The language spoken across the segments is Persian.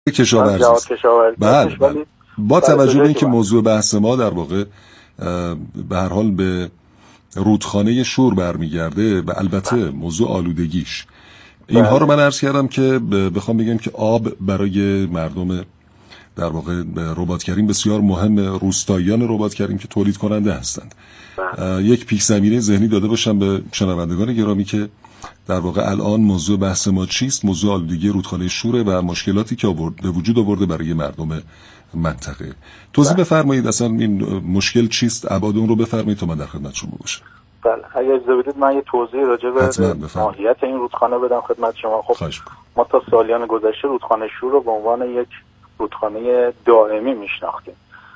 کشاورزی. بله. با توجه به اینکه موضوع بحث ما در واقع به هر حال به رودخانه شور برمیگرده و البته موضوع آلودگیش، اینها رو من عرض کردم که بخوام بگم که آب برای مردم در واقع رباط کریم بسیار مهم، روستاییان رباط کریم که تولید کننده هستند. یک پیش زمینه ذهنی داده باشم به شنوندگان گرامی که در واقع الان موضوع بحث ما چیست. موضوع آلودگی رودخانه شوره و مشکلاتی که به وجود آورده برای مردم منطقه. توضیح بفرمایید اصلا این مشکل چیست، ابعاد اون رو بفرمایید تا من در خدمت شما باشم. بله، اگه اجازه بدید من یه توضیح راجع به ماهیت این رودخانه بدم خدمت شما. خب ما تا سالیان گذشته رودخانه شور رو به عنوان یک رودخانه دائمی میشناختیم.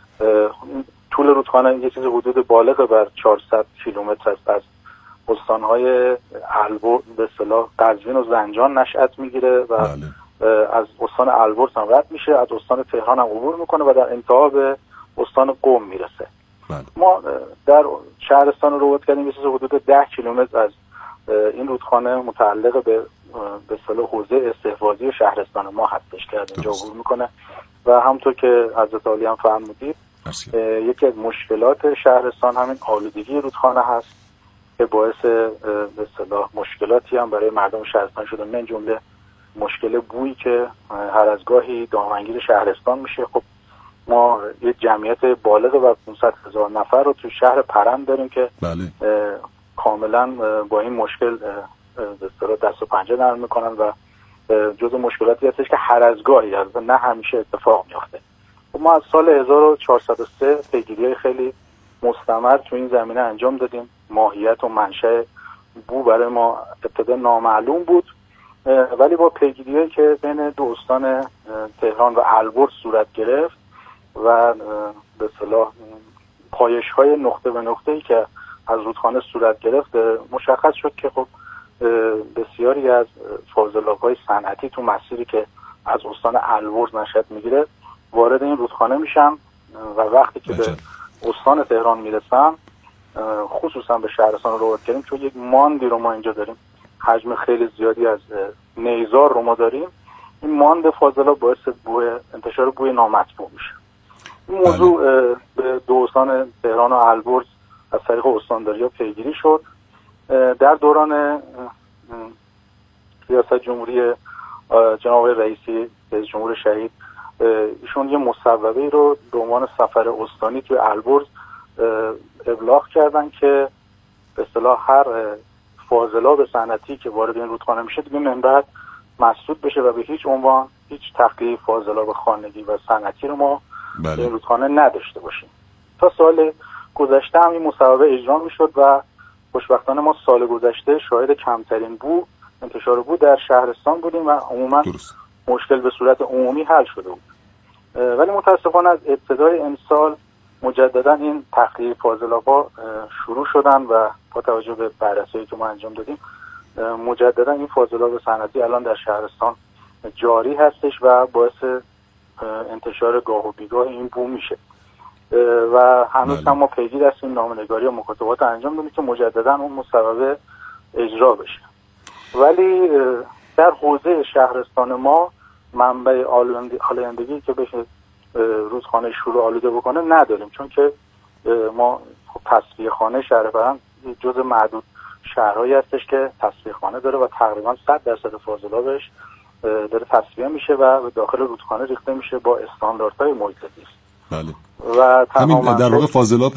طول رودخانه یه چیز حدود بالغ بر 400 کیلومتر است. از استانهای البرز به اصطلاح قزوین و زنجان نشأت میگیره و از استان البرز هم رد میشه، از استان تهران هم عبور میکنه و در انتها به استان قم میرسه. ما در شهرستان رباط کریم یه چیز حدود 10 کیلومتر از این رودخانه متعلق به اصطلاح حوزه استحفاظی شهرستان ما هستش که از اینجا عبور میکنه و همونطور که حضرت عالی هم فرمودید یکی از مشکلات شهرستان همین آلودگی رودخانه هست که باعث به اصطلاح مشکلاتی هم برای مردم شهرستان شده، من جمله مشکل بویی که هر از گاهی دامنگیر شهرستان میشه. خب ما یه جمعیت بالغ و 500,000 نفر رو تو شهر پرند داریم که کاملا با این مشکل به اصطلاح دست و پنجه نرم میکنن و جزو مشکلاتی هستش که هر از گاهی نه همیشه اتفاق میفته. ما از سال 1403 پیگیری خیلی مستمر تو این زمینه انجام دادیم. ماهیت و منشأ بو برای ما ابتدا نامعلوم بود، ولی با پیگیری‌هایی که بین دو استان تهران و البرز صورت گرفت و به اصطلاح پایش‌های نقطه به نقطه‌ای که از رودخانه صورت گرفت، مشخص شد که خب بسیاری از فاضلاب‌های صنعتی تو مسیری که از استان البرز نشأت میگیره وارد این رودخانه میشن و وقتی که به استان تهران میرسن، خصوصا به شهرستان رباط کریم، چون یک ماندی رو ما اینجا داریم، حجم خیلی زیادی از نیزار رو ما داریم، این ماند فاضلاب باعث انتشار بوی نامطبوع میشه. این موضوع به دو استان تهران و البرز از طریق استانداری‌ها پیگیری شد. در دوران ریاست جمهوری جناب رئیسی رئیس جمهور شهید، ایشون یه مصوبه‌ای رو به عنوان سفر استانی توی البرز ابلاغ کردن که به اصطلاح هر فاضلاب صنعتی که وارد این رودخانه میشه دیگه من بعد مسدود بشه و به هیچ عنوان هیچ تخلیه فاضلاب خانگی و صنعتی رو ما این رودخانه نداشته باشیم. تا سال گذشته هم این مصوبه اجرا میشد و خوشبختانه ما سال گذشته شاهد کمترین انتشار بو در شهرستان بودیم و عموما مشکل به صورت عمومی حل شده بود. ولی متاسفانه از ابتدای امسال مجددا این تخلیه فاضلاب‌ها شروع شدن و با توجه به بررسی‌ای که ما انجام دادیم مجددا این فاضلاب صنعتی الان در شهرستان جاری هستش و باعث انتشار گاه و بیگاه این بو میشه و هنوز هم ما پیگیر هستیم نامه‌نگاری و مکاتبات انجام دادیم که مجددا اون مصوبه اجرا بشه. ولی در حوزه شهرستان ما منبع آلودگی که بشه رودخانه شور آلوده بکنه نداریم، چون که ما تصفیه خانه شهر پرند جز معدود شهرهایی هستش که تصفیه خانه داره و تقریبا 100% فاضلابش داره تصفیه میشه و به داخل رودخانه ریخته میشه با استانداردهای محیط زیست. بله. و همین در واقع فاضلاب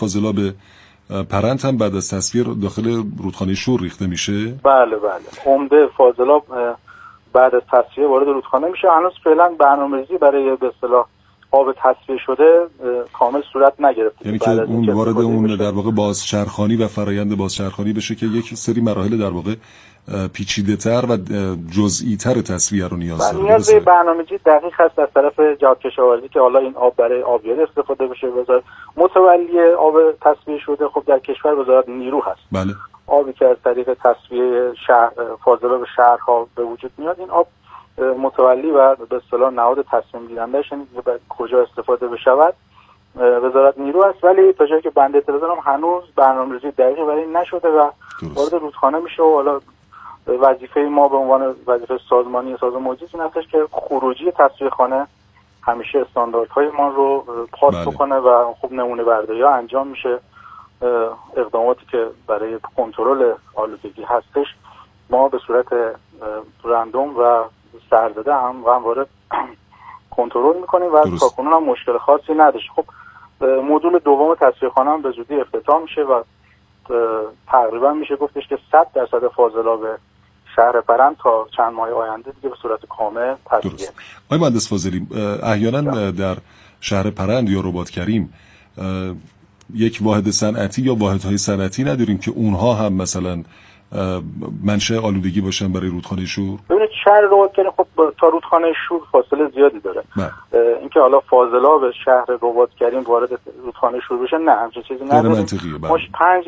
پرند هم بعد از تصفیه داخل رودخانه شور ریخته میشه. بله. عمده فاضلاب بعد از تصفیه وارد رودخانه میشه. هنوز فعلا برنامه‌ریزی برای به اصطلاح آب تصفیه شده کامل صورت نگرفته، یعنی که اون وارد اون در واقع بازچرخانی و فرایند بازچرخانی بشه که یک سری مراحل در واقع پیچیده‌تر و جزئی‌تر تصفیه رو نیاز داره. نیاز به برنامه‌ریزی دقیق هست از طرف جهاد کشاورزی که حالا این آب برای آبیاری استفاده بشه. وزارت متولی آب تصفیه شده خب در کشور وزارت نیرو هست. بله. آبی که از طریق تصفیه فاضلاب شهرها به وجود میاد، این آب متولی و به اصطلاح نهاد تصمیم گیرنده‌اش کجا استفاده بشود وزارت نیرو است. ولی تا جایی که بنده اطلاع دارم هنوز برنامه‌ریزی دقیقی برای این نشده و وارد رودخانه میشه و حالا وظیفه ما به عنوان وظیفه سازمانی سازمان مجیز این هستش که خروجی تصفیه‌خانه همیشه استانداردهای ما رو پاس بکنه و خب نمونه برداری ها انجام میشه. اقداماتی که برای کنترل آلودگی هستش ما به صورت رندوم و سرزده همواره کنترل میکنیم و تاکنون هم مشکل خاصی نداشت. خب مدول دوم تصفیه‌خانه هم به زودی افتتاح میشه و تقریبا میشه گفتش که 100% فاضلاب شهر پرند تا چند ماه آینده دیگه به صورت کامل تصفیه میشه. آقای مهندس فاضلی، احیانا در شهر پرند یا رباط کریم یک واحد صنعتی یا واحدهای صنعتی نداریم که اونها هم مثلا منشأ آلودگی باشن برای رودخانه شور؟ ببینید شهر رباط کریم خب تا رودخانه شور فاصله زیادی داره. اینکه حالا فاضلاب شهر رباط کریم وارد رودخانه شور بشه نه، همچین چیزی نداریم. ما 5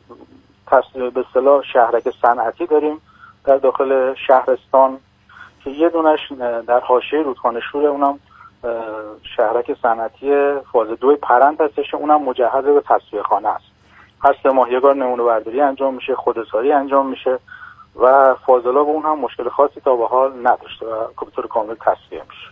به اصطلاح شهرک صنعتی داریم در داخل شهرستان که یه دونش در حاشیه رودخانه شور، اونم شهرک صنعتی فاز 2 پرند هستش، اونم مجهز به تصفیه‌خانه است. هر 3 ماه یک‌بار نمونه برداری انجام میشه، خودساری انجام میشه و فاضلاب اون هم مشکل خاصی تا به حال نداشته و به طور کامل تصفیه میشه.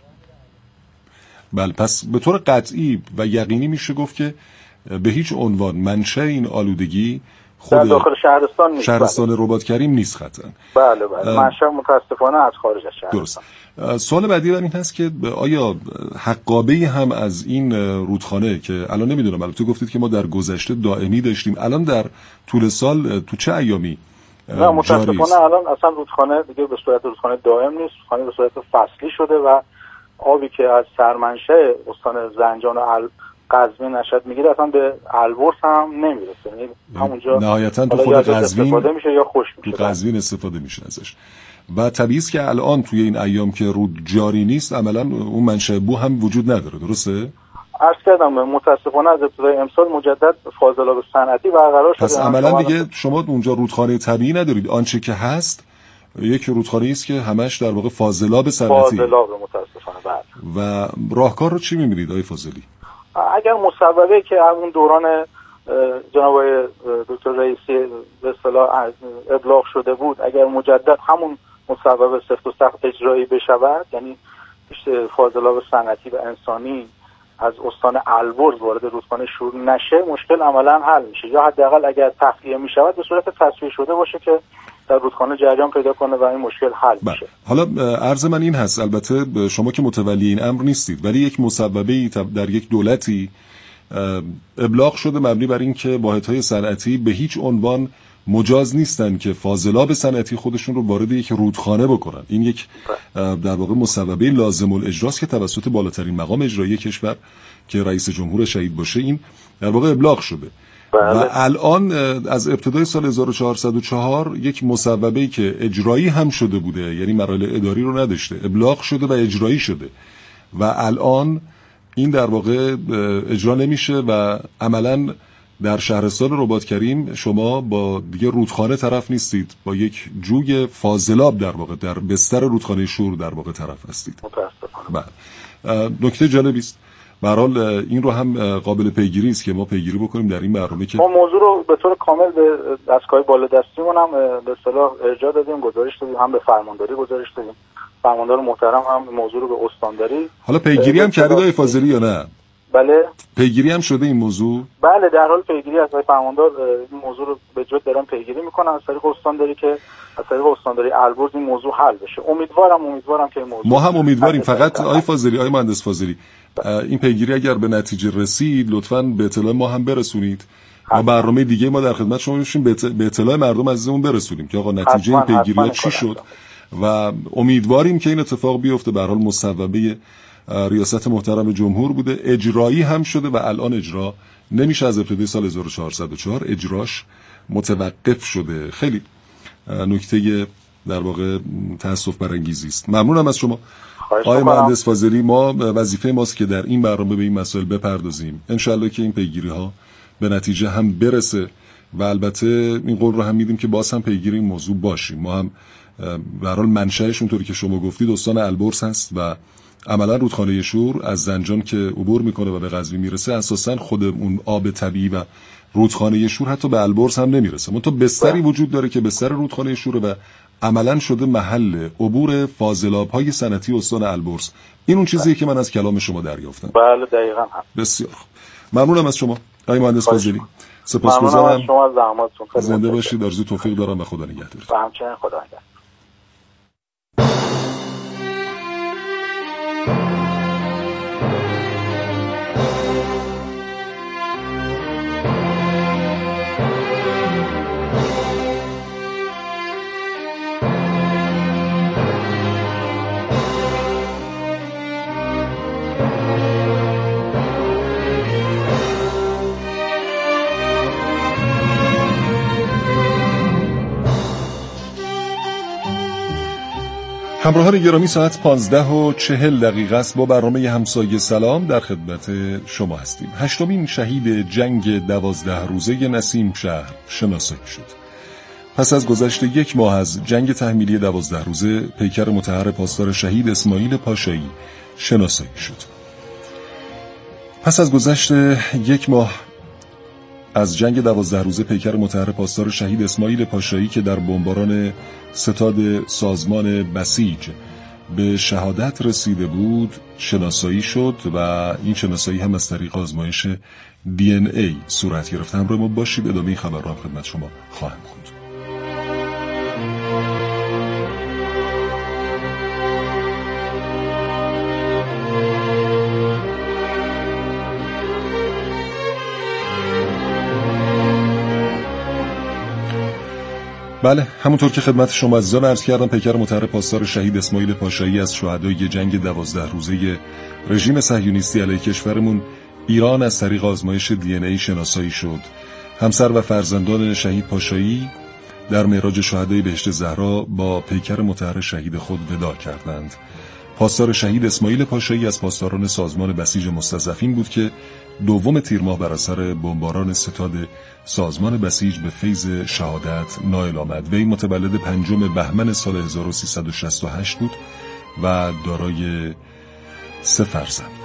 بله، پس به طور قطعی و یقینی میشه گفت که به هیچ عنوان منشأ این آلودگی خود در داخل شهرستان نیست. شهرستان رباط کریم نیست قطعاً. بله منشأ متاسفانه از خارج از شهر. درست. سوال بعدی من این هست که آیا حقابه‌ای هم از این رودخانه که الان نمیدونم، البته گفتید که ما در گذشته دائمی داشتیم، الان در طول سال تو چه ایامی نه متاسفانه الان اصلا رودخانه دیگه به صورت رودخانه دائم نیست، رودخانه به صورت فصلی شده و آبی که از سرمنشأ استان زنجان و قزوین نشأت میگیره اصلا به البرز هم نمیرسه، یعنی همونجا نهایتاً تو خود قزوین استفاده میشه یا خشک میشه. تو قزوین استفاده میشه ازش و طبیعی است که الان توی این ایام که رود جاری نیست عملاً اون منشأ بو هم وجود نداره. درسته؟ عرض کردم متاسفانه از ابتدای امسال مجدد فاضلاب صنعتی برقرار شده. پس عملاً دیگه شما اونجا رودخانه طبیعی ندارید، آنچه که هست یک رودخانه است که همش در واقع فاضلاب صنعتی. فاضلاب متاسفانه بله. و راهکار رو چی می‌بینید آقای فاضلی؟ اگر مصوبه که همون دوران جناب دکتر رئیسی به اصطلاح ابلاغ شده بود اگر مجدد همون مصوبه سفت و سخت اجرایی بشود، یعنی فاضلاب صنعتی و انسانی از استان البرز وارد رودخانه شور نشه، مشکل عملا حل میشه، یا حداقل اگر تخلیه میشود به صورت تصفیه شده باشه که در رودخانه جریان پیدا کنه و این مشکل حل میشه. حالا عرض من این هست، البته شما که متولی این امر نیستید، ولی یک مصوبه‌ای در یک دولتی ابلاغ شده مبنی بر این که واحدهای صنعتی به هیچ عنوان مجاز نیستن که فاضلاب صنعتی خودشون رو وارد یک رودخانه بکنن. این یک در واقع مصوبه لازم الاجراست که توسط بالاترین مقام اجرایی کشور که رئیس جمهور شهید باشه این در واقع ابلاغ شده. و الان از ابتدای سال 1404 یک مصوبه‌ای که اجرایی هم شده بوده، یعنی مراحل اداری رو نداشته، ابلاغ شده و اجرایی شده و الان این در واقع اجرا نمیشه و عملاً در شهرستان رباط کریم شما با دیگه رودخانه طرف نیستید، با یک جوی فاضلاب در واقع در بستر رودخانه شور در واقع طرف هستید. متاسفانه. بله. نکته جالبی است. به هر حال این رو هم قابل پیگیری است که ما پیگیری بکنیم در این برنامه که ما موضوع رو به طور کامل به دستگاه بالادستیمون هم به اصطلاح ارجاع دادیم، گزارش دادیم، هم به فرمانداری گزارش دادیم. فرماندار محترم هم موضوع رو به استانداری. حالا پیگیری هم کردید آقای فاضلی یا نه؟ بله. پیگیری هم شده این موضوع؟ بله در حال پیگیری از فرماندار این موضوع رو به جد دارن پیگیری میکنن از طریق استانداری که از طریق استانداری البرز این موضوع حل بشه. امیدوارم که این موضوع ما هم امیدواریم. فقط آقای فاضلی، آقای مهندس فاضلی، این پیگیری اگر به نتیجه رسید لطفاً به اطلاع ما هم برسونید. ما برنامه دیگه ما در خدمت شما میشیم به اطلاع مردم عزیزمون برسونیم که آقا نتیجه این پیگیری‌ها چی شد و امیدواریم که این اتفاق بیفته. به هر حال مصوبه ریاست محترم جمهور بوده، اجرایی هم شده و الان اجرا نمیشه. از ابتدای سال 1404 اجراش متوقف شده. خیلی نکته در واقع تأسف برانگیزی است. ممنونم از شما آقای مهندس فاضلی. ما وظیفه ماست که در این برنامه به این مسائل بپردازیم، انشالله که این پیگیری ها به نتیجه هم برسه و البته این قول رو هم میدیم که باز هم پیگیری این موضوع باشیم. ما هم به هر حال منشأش اونطوری که شما گفتید استان البرز هست و عملا رودخانه شور از زنجان که عبور میکنه و به قزوین میرسه اساسا خود اون آب طبیعی و رودخانه شور حتی به البرز هم نمیرسه. منتها بستری وجود داره که بستر رودخانه شور و عملا شده محل عبور فاضلاب‌های صنعتی استان البرز. این اون چیزیه که من از کلام شما دریافتم. بله دقیقاً هم. بسیار خوب. ممنونم از شما آقای مهندس فاضلی. سپاسگزارم. شما از زحماتتون. زنده باشید. آرزوی توفیق دارم و خدا نگهدارتون. همچنین خدا نگهدار. همراهان گرامی، ساعت 15:40 است. با برنامه همسایه سلام در خدمت شما هستیم. 8مین شهید جنگ 12 روزه نسیم شهر شناسایی شد. پس از گذشت 1 ماه از جنگ تحمیلی 12 روزه، پیکر مطهر پاسدار شهید اسماعیل پاشایی شناسایی شد. پس از گذشت 1 ماه از جنگ 12 روزه، پیکر مطهر پاسدار شهید اسماعیل پاشایی که در بمباران ستاد سازمان بسیج به شهادت رسیده بود شناسایی شد و این شناسایی هم از طریق آزمایش DNA صورت گرفت. همراه ما باشید، ادامه این خبر را خدمت شما خواهم خوند. بله، همونطور که خدمت شما عزیزان عرض کردم، پیکر مطهر پاسدار شهید اسماعیل پاشایی از شهدای جنگ 12 روزه رژیم صهیونیستی علیه کشورمون ایران از طریق آزمایش DNA شناسایی شد. همسر و فرزندان شهید پاشایی در معراج شهدای بهشت زهرا با پیکر مطهر شهید خود وداع کردند. پاسدار شهید اسماعیل پاشایی از پاسداران سازمان بسیج مستضعفین بود که 2 تیر ماه بر اثر بمباران ستاد سازمان بسیج به فیض شهادت نائل آمد. وی متولد 5 بهمن سال 1368 بود و دارای 3 فرزند بود.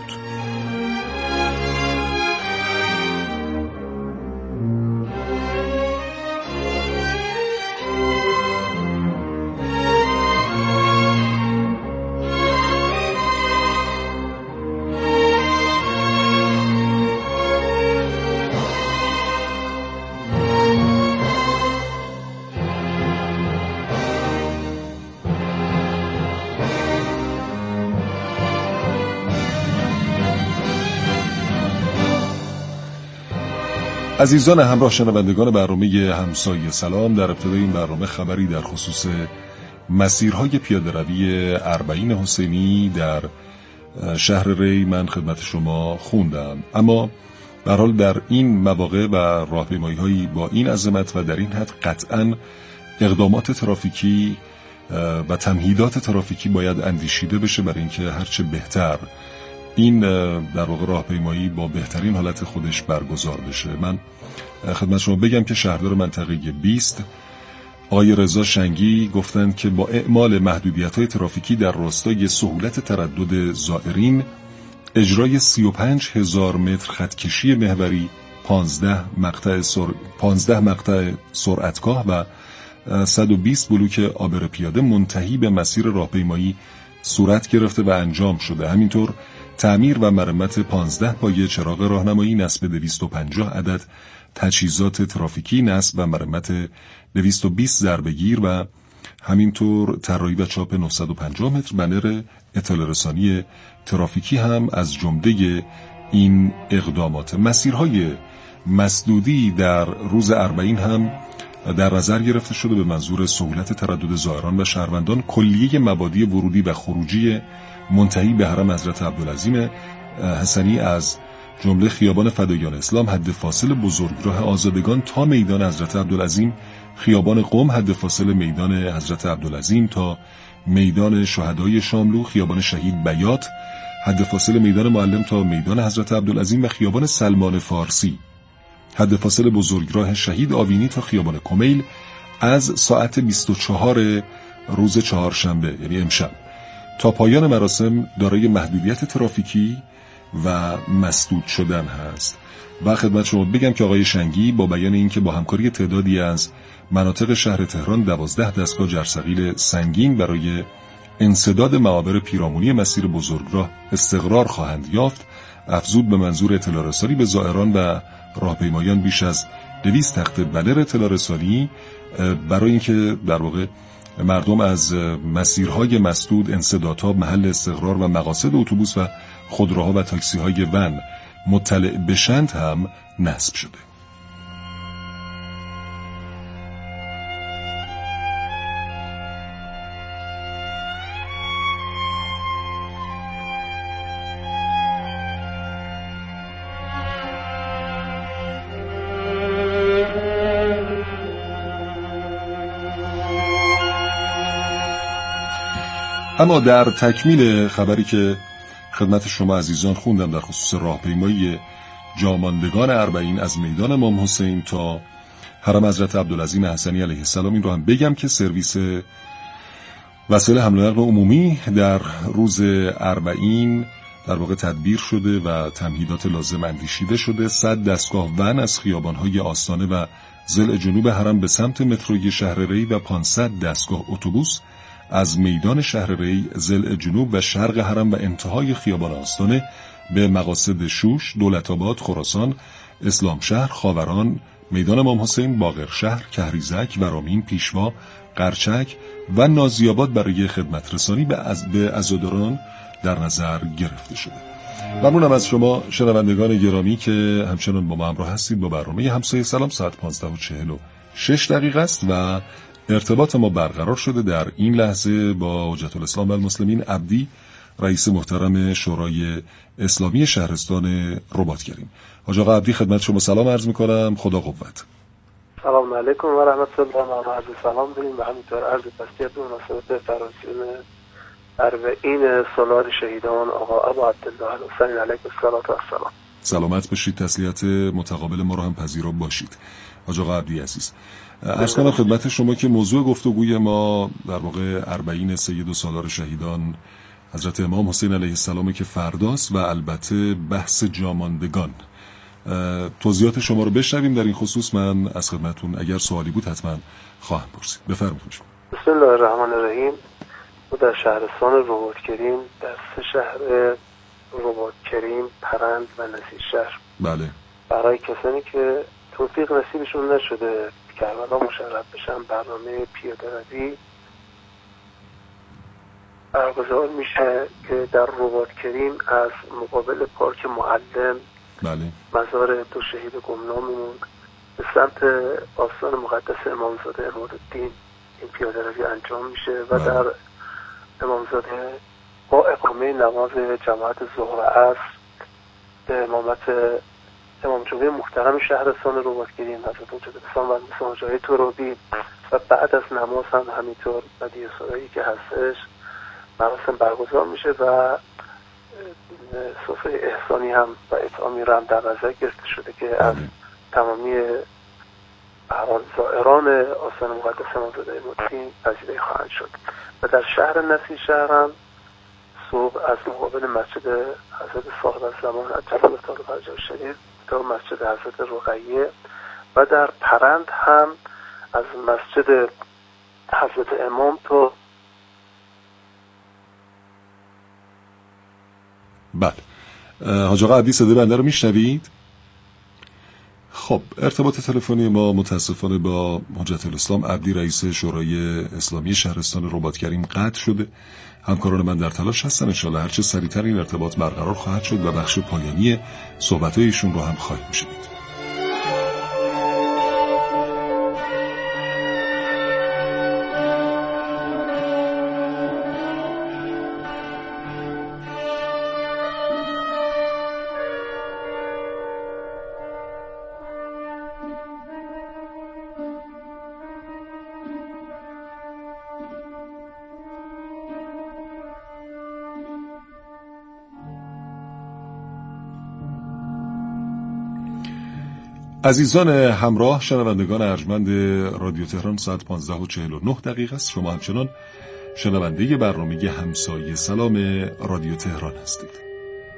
عزیزان همراه شنوندگان برنامه همسایه سلام، در ابتدای این برنامه خبری در خصوص مسیرهای پیاده‌روی اربعین حسینی در شهر ری من خدمت شما خوندم. اما به هر حال در این مواقع و راهپیمایی‌هایی با این عظمت و در این حد قطعاً اقدامات ترافیکی و تمهیدات ترافیکی باید اندیشیده بشه برای اینکه هرچه بهتر این در واقع راهپیمایی با بهترین حالت خودش برگزار بشه. من خدمت شما بگم که شهردار منطقه 20 آقای رضا شنگی گفتند که با اعمال محدودیت‌های ترافیکی در راستای سهولت تردد زائرین، اجرای 35,000 متر خطکشی محوری، 15 مقطع سرعتگاه و 120 بلوک عابر پیاده منتهی به مسیر راهپیمایی صورت گرفته و انجام شده. همینطور تعمیر و مرمت 15 پایه چراغ راهنمایی، نصب 250 عدد تجهیزات ترافیکی، نصب و مرمت 220 ضربه‌گیر و همینطور طراحی و چاپ 950 متر بنر اطلاع رسانی ترافیکی هم از جمله این اقدامات. مسیرهای مسدودی در روز اربعین هم در نظر گرفته شده به منظور سهولت تردد زائران و شهروندان. کلیه مبادی ورودی و خروجی منتهی به حرم حضرت عبدالعظیم حسنی از جمله خیابان فدایان اسلام، حد فاصل بزرگراه آزادگان تا میدان حضرت عبدالعظیم، خیابان قم، حد فاصل میدان حضرت عبدالعظیم تا میدان شهدای شاملو، خیابان شهید بیات، حد فاصل میدان معلم تا میدان حضرت عبدالعظیم و خیابان سلمان فارسی، حد فاصل بزرگراه شهید آوینی تا خیابان کمیل از ساعت 24 روز چهارشنبه یعنی امشب تا پایان مراسم دارای محدودیت ترافیکی و مسدود شدن هست. و خدمت شما بگم که آقای شنگی با بیان اینکه با همکاری تعدادی از مناطق شهر تهران 12 دستگاه جرثقیل سنگین برای انسداد معابر پیرامونی مسیر بزرگراه استقرار خواهند یافت، افزود به منظور اطلاع رسانی به زائران و راهپیمایان بیش از 200 تخت بنر اطلاع رسانی برای اینکه در واقع مردم از مسیرهای مسدود، انسدادها، محل استقرار و مقاصد اتوبوس و خودروها و تاکسی‌های ون مطلع بشند هم نصب شده. اما در تکمیل خبری که خدمت شما عزیزان خوندم در خصوص راهپیمایی جاماندگان اربعین از میدان امام حسین تا حرم حضرت عبدالعظیم حسنی علیه السلام، این رو هم بگم که سرویس وسایل حمل و نقل عمومی در روز اربعین در واقع تدبیر شده و تمهیدات لازم اندیشیده شده. 100 دستگاه ون از خیابان‌های آستانه و ضلع جنوب حرم به سمت متروی شهر ری و 500 دستگاه اتوبوس از میدان شهر ری، ضلع جنوب و شرق حرم و انتهای خیابان آستانه به مقاصد شوش، دولت‌آباد، خراسان، اسلامشهر، خاوران، میدان امام حسین، باقرشهر، کهریزک، ورامین، پیشوا، قرچک و نازی‌آباد برای خدمت رسانی به عزاداران در نظر گرفته شده. ممنونم از شما شنوندگان گرامی که همچنان با ما همراه هستید. با برنامه همسایه سلام ساعت 15:46 است و ارتباط ما برقرار شده در این لحظه با حجت الاسلام و المسلمین عبدی، رئیس محترم شورای اسلامی شهرستان رباطگرین. حاج آقا عبدی، خدمت شما سلام عرض میکنم. خدا قوت. سلام علیکم و رحمت الله و عرض سلام داریم و همینطور عرض تسلیت به مناسبت فراسیون اربعین سالار شهیدان آقا ابو عبدالله الحسین علیه السلام. سلامت باشید، تسلیت متقابل ما را هم پذیرا باشید. حاج آقا عبدی عزیز، عرض کنم خدمت شما که موضوع گفتگوی ما در واقع اربعین سید و سالار شهیدان حضرت امام حسین علیه السلام که فرداست و البته بحث جاماندگان. توضیحات شما رو بشنویم در این خصوص. من از خدمتون اگر سوالی بود حتما خواهم پرسید. بفرمایید. بسم الله الرحمن الرحیم. ما در شهرستان رباطگرین در 3 شهر رباطگرین، پرند و نصیرشهر، بله، برای کسانی که توفیق نصیبشون نشده کربلا مشرف بشن برنامه پیاده‌روی برگزار میشه که در رباطگرین از مقابل پارک معلم، بله، مزار 2 شهید گمناممون به سمت آستان مقدس امامزاده عمادالدین این پیاده‌روی انجام میشه و بله. در امامزاده با اقامه نماز جماعت ظهر و عصر به امامت امام جمعه محترم شهرستان رباطگرین حضرت حجت الاسلام و مساجای ترابی و بعد از نماز هم همینطور بدیع سرایی که هستش مراسم برگزار میشه و سفره احسانی هم و اطعامی رو هم در نظر گرفته شده که از تمامی زائران آستان مقدس امامزاده عمادالدین پذیرایی خواهند شد. و در شهر نصیرشهر هم صبح از مقابل مسجد حضرت صاحب الزمان عجل الله تعالی فرجه شریف تا مسجد حضرت رقیه و در پرند هم از مسجد حضرت امام تا بله. حاج آقا عبدی صدای بنده رو میشنوید؟ خب، ارتباط تلفنی ما متاسفانه با حجت الاسلام عبدی رئیس شورای اسلامی شهرستان رباطگرین قطع شده. همکاران من در تلاش هستن انشالله هرچه سریعتر این ارتباط برقرار خواهد شد و بخش پایانی صحبت‌های ایشون رو هم خواهید شنید. عزیزان همراه، شنوندگان ارجمند رادیو تهران، ساعت 15:49 است. شما همچنان شنونده برنامه همسایه سلام رادیو تهران هستید.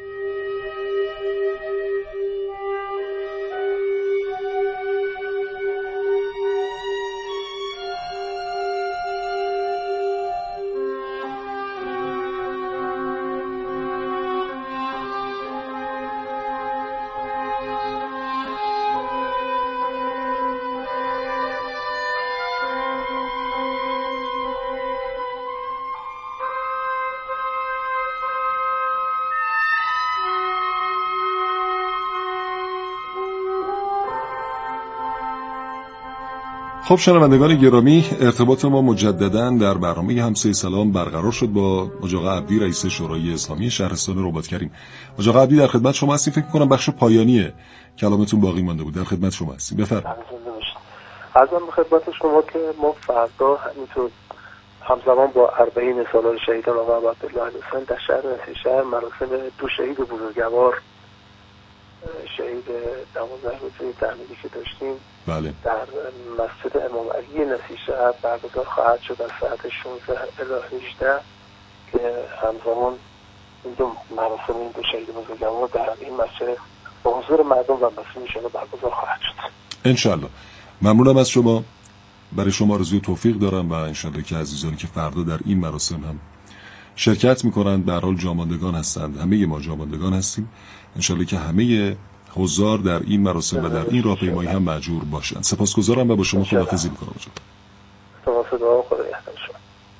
خب شنوندگان گرامی، ارتباط ما مجدداً در برنامه همسایه سلام برقرار شد با آقا عبدی، رئیس شورای اسلامی شهرستان رباط‌کریم. آقا عبدی در خدمت شما هستیم. فکر می‌کنم بخش پایانی کلامتون باقی مانده بود. در خدمت شما هستیم. بفرمایید. عرضم به خدمت شما که ما فردا همینطور همزمان با 40 سالار شهیدان آقا عبدالله حسین در شهر نسیشهر مراسم دو شهید بزرگوار شهید 12 روزه تحمیلی که داشتیم بله. در مسجد امام علی نسیشهر برگزار خواهد شد از ساعت 16 الی 18 که همزمان این دو مراسم این دو شهید بزرگوار در این مسجد با حضور مردم و مسئولین شده برگزار خواهد شد انشالله. ممنونم از شما. برای شما آرزوی توفیق دارم و انشالله که عزیزانی که فردا در این مراسم هم شرکت میکنند به هر حال جاماندگان هستند، همه ما جاماندگان هستیم، انشالله که همه حضار در این مراسم و در این راهپیمایی هم مأجور باشند. سپاسگزارم و با شما خداحافظی میکنم. سپاسگزارم. خدا نگهدار شما.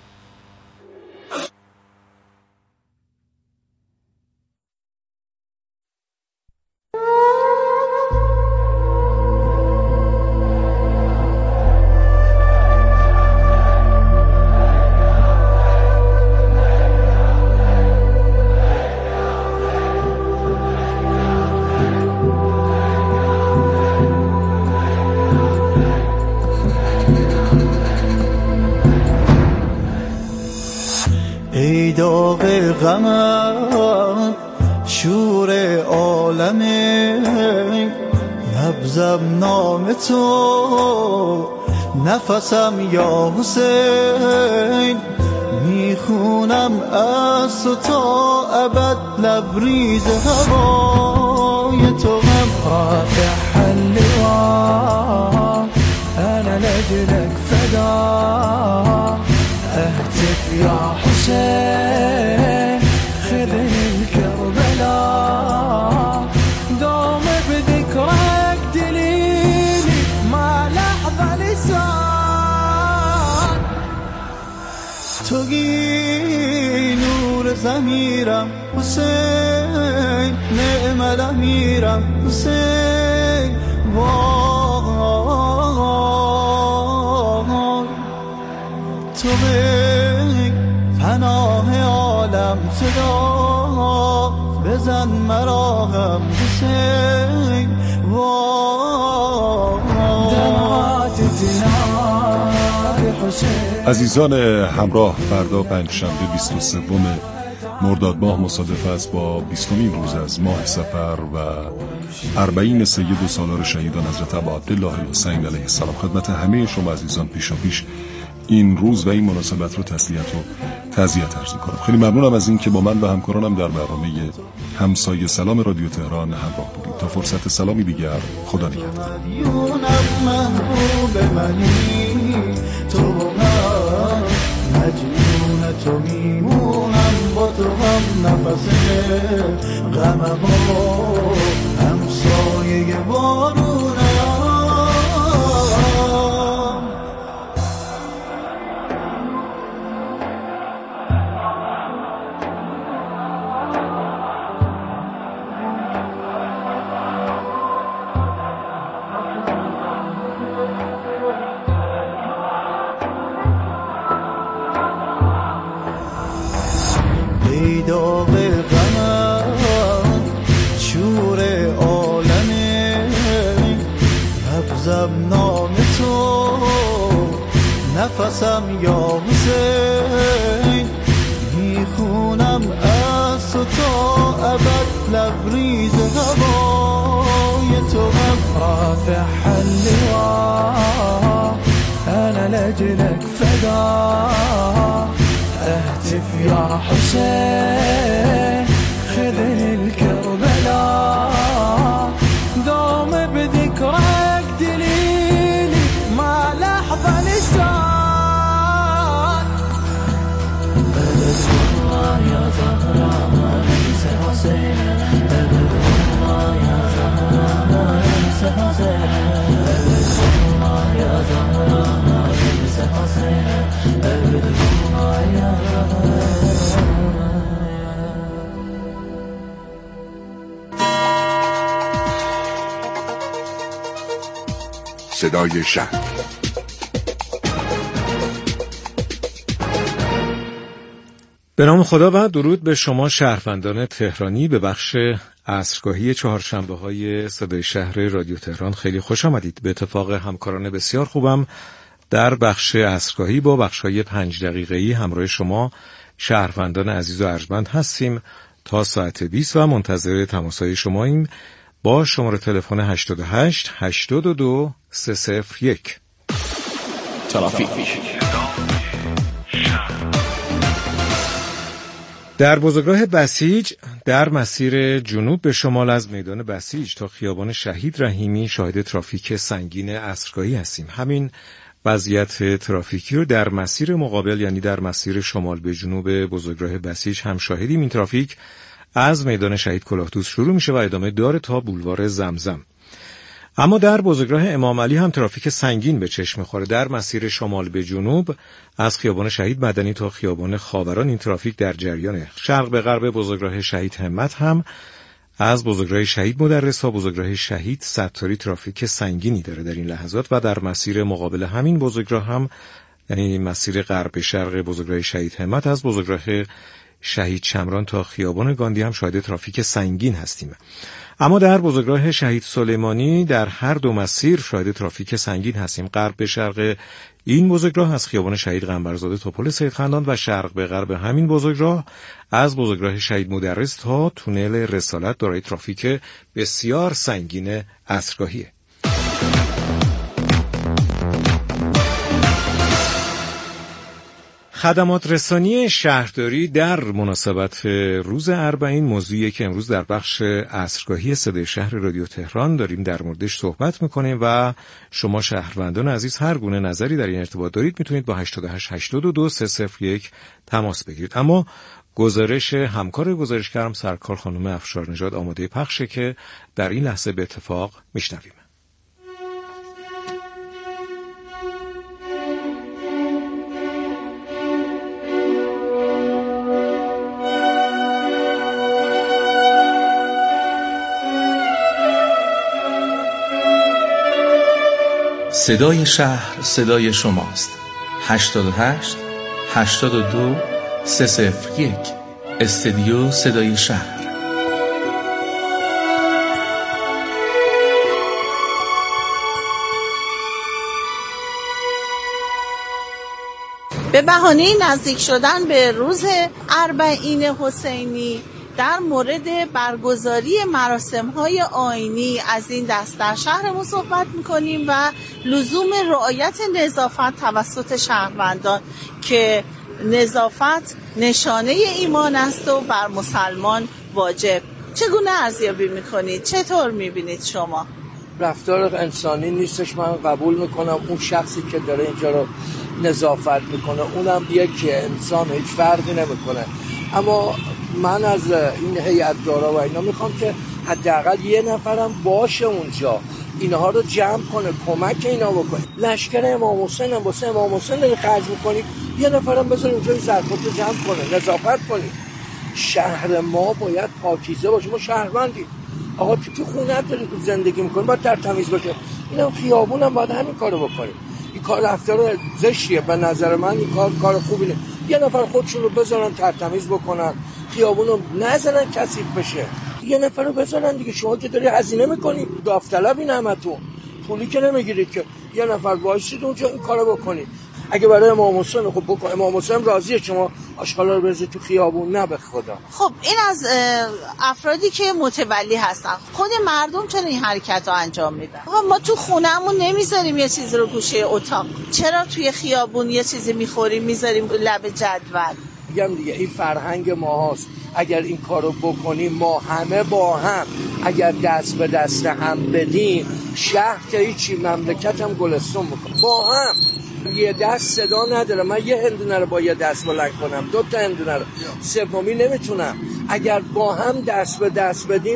داغ غمت شور عالمه، نبضم نام تو نفسم یا حسین، میخونم از تو تا ابد لبریز هوای تو هم فاتح اللواء انا لجلك فدا اهتف يا حسين خذني الكربلاء دوم بذكرك دليلي ما لحظة لسان توقي نور ضميرم حسين نعم الأميرم حسين تو پناه عالم صدا بزن مرا هم حسین عزیزان همراه، فردا پنجشنبه 23 مرداد ماه مصادف است با 20مین روز از ماه صفر و 40 سید و سالار شهیدان حضرت عبدالله حسین علیه السلام. خدمت همه شما عزیزان پیشاپیش این روز و این مناسبت رو تسلیت و تعزیت عرض می‌کنم. خیلی ممنونم از این که با من و همکارانم در برنامه همسایه سلام رادیو تهران همراه بودید. تا فرصت سلامی دیگر، خدا نگهدار. تو میمونم با تو هم نفس غمم و همسایه بارونم. داغ غمت شور عالمه، نبضم نام تو نفسم یا حسین، میخونم از تو تا ابد لبریز هوای تو هم فاتح اللواء انا لجلك فدا هاتف يا حسين خذ الكربلاء دوم بذكرك دليلي ما لحظة نساك الله يا زهراء ما ننسى حسين الله يا زهراء ما ننسى حسين الله يا زهراء ما ننسى حسين الله يا صدای شهر. به نام خدا و درود به شما شهروندان تهرانی به بخش عصرگاهی چهارشنبه‌های صدای شهر رادیو تهران. خیلی خوش آمدید. به اتفاق همکاران بسیار خوبم در بخش عصرگاهی با بخش‌های 5 دقیقه‌ای همراه شما شهروندان عزیز و ارجمند هستیم تا ساعت 20 و منتظر تماس‌های شماییم با شماره تلفن 88 82 301. ترافیک. در بزرگراه بسیج در مسیر جنوب به شمال از میدان بسیج تا خیابان شهید رحیمی شاهد ترافیک سنگین عصرگاهی هستیم. همین وضعیت ترافیکی رو در مسیر مقابل یعنی در مسیر شمال به جنوب بزرگراه بسیج هم شاهدیم. این ترافیک از میدان شهید کلاهدوست شروع میشه و ادامه داره تا بولوار زمزم. اما در بزرگراه امام علی هم ترافیک سنگین به چشم می‌خوره. در مسیر شمال به جنوب از خیابان شهید مدنی تا خیابان خاوران این ترافیک در جریانه. شرق به غرب بزرگراه شهید همت هم از بزرگراه شهید مدرس تا بزرگراه شهید ستاری ترافیک سنگینی داره در این لحظات و در مسیر مقابل همین بزرگراه هم یعنی مسیر غرب شرق بزرگراه شهید همت از بزرگراه شهید شمران تا خیابان گاندی هم شاهد ترافیک سنگین هستیم. اما در بزرگراه شهید سلیمانی در هر دو مسیر شاهد ترافیک سنگین هستیم. غرب به شرق این بزرگراه از خیابان شهید قنبرزاده تا پل سید خندان و شرق به غرب همین بزرگراه از بزرگراه شهید مدرس تا تونل رسالت دارای ترافیک بسیار سنگین عصرگاهیه. خدمات رسانی شهرداری در مناسبت روز اربعین موضوعیه که امروز در بخش عصرگاهی صدای شهر رادیو تهران داریم در موردش صحبت میکنیم و شما شهروندان عزیز هر گونه نظری در این ارتباط دارید میتونید با 88 82 301 تماس بگیرید. اما گزارش همکار گزارشگرم سرکار خانم افشارنژاد آماده پخشه که در این لحظه به اتفاق میشنویم. صدای شهر صدای شماست. 88 82 301 استدیو صدای شهر. به بهانه نزدیک شدن به روز اربعین حسینی در مورد برگزاری مراسم‌های آیینی از این دست در شهرمون صحبت می‌کنیم و لزوم رعایت نظافت توسط شهروندان که نظافت نشانه ایمان است و بر مسلمان واجب. چگونه ارزیابی می‌کنید؟ چطور می‌بینید شما؟ رفتار انسانی نیستش. من قبول می‌کنم اون شخصی که داره اینجا رو نظافت می‌کنه اونم یک انسان، هیچ فرقی نمی‌کنه. اما من از این هیئت‌دارا و اینا میخوام که حداقل یه نفرم باشه اونجا، اینها رو جمع کنه، کمک اینا بکنه. لشکر امام حسین هم واسه امام حسین داری خرج میکنی، یه نفرم بذار اونجا این ظرفات رو جمع کنه، نظافت کنی. شهر ما باید پاکیزه باشه. ما شهروندیم. آقا تو خونه داری زندگی میکنی باید ترتمیز باشه. اینم خیابونم باید همین کارو بکنیم. این کار رفتار زشتیه به نظر من. این کار خوبی نیست. یه نفر خودشون رو بذارن ترتمیز بکنن، خیابونو نذارن کثیف بشه. یه نفر رو بذارن دیگه. شما که داری هزینه میکنی، داوطلبی نمتون، پولی که نمیگیرید که یه نفر وایسید اونجا این کارو بکنید. اگه برای امام حسین خب بکن. امام حسین راضیه شما آشغالا رو بذارید تو خیابون؟ نه به خدا. خب این از افرادی که متولی هستن. خود مردم چرا این حرکت رو انجام میدن؟ ما تو خونه‌مون نمیذاریم یه چیزی رو گوشه اتاق، چرا توی خیابون یه چیزی میخوریم میذاریم لب جدول؟ میگم دیگه این فرهنگ ما هست. اگر این کارو بکنیم ما همه با هم، اگر دست به دست هم بدیم، شهر که هیچی، مملکت هم گلستون میکنه. با هم یه دست صدا نداره. من یه هندونه رو با یه دست بلند کنم، 2 تا هندونه رو، سومی نمیتونم. اگر با هم دست به دست بدیم